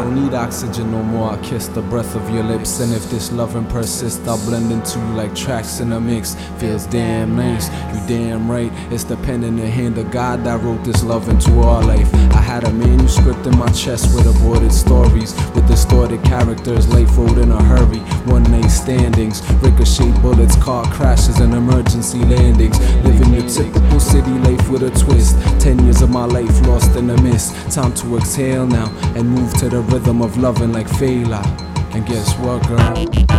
don't need oxygen no more, I kiss the breath of your lips. And if this loving persists, I'll blend into you like tracks in a mix. Feels damn nice, you damn right. It's the pen in the hand of God that wrote this love into our life. I had a manuscript in my chest with aborted stories, with distorted characters, late road in a hurry, one night standings, ricochet bullets, car crashes and emergency landings. Living your typical city life with a twist. 10 years of my life lost in the mist. Time to exhale now and move to the rhythm of loving like Fela. And guess what, girl?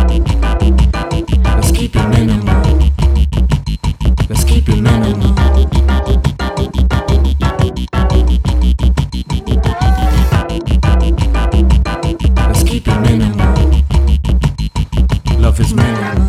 Let's keep it minimal. Let's keep it minimal. Let's keep it minimal. Love is minimal.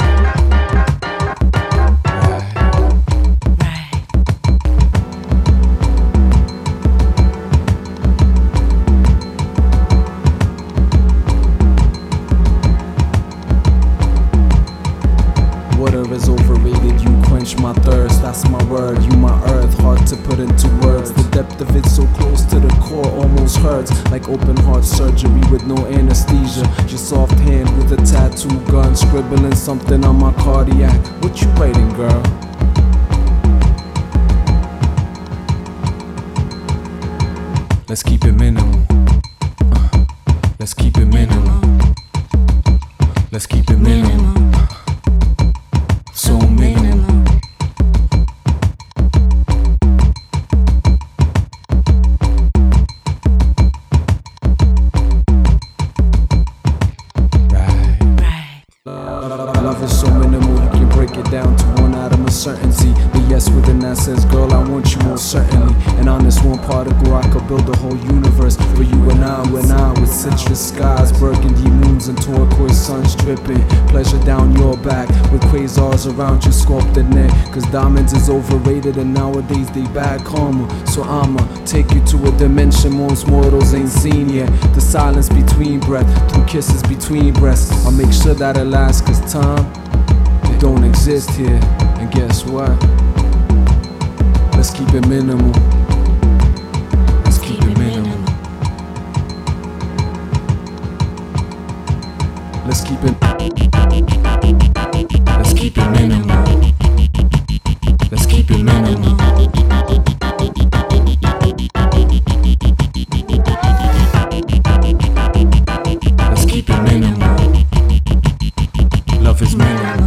Water is overrated, you quench my thirst, that's my word, you my earth, hard to put into words. The depth of it so close to the core almost hurts, like open heart surgery with no anesthesia. Your soft hand with a tattoo gun, scribbling something on my cardiac. What you writing, girl? Let's keep it minimal. Let's keep it minimal. Let's keep it minimal. So minimal. Right. Love is so minimal, you can break it down to one atom of certainty. But yes, within that sense, girl, I want you most certainly. And on this one particle, I could build a whole universe for you and I, with citrus skies, burgundy moons, and turquoise suns dripping. Pleasure down your back with quasars around your sculpted neck. Cause diamonds is overrated and nowadays they bad karma. So I'ma take you to a dimension most mortals ain't seen yet. The silence between breath, through kisses between breasts. I'll make sure that it lasts, cause time, it don't exist here. And guess what? Let's keep it minimal. Let's keep it minimal. Let's keep it. Let's keep it minimal. Let's keep it minimal. Let's keep it minimal. Love is minimal.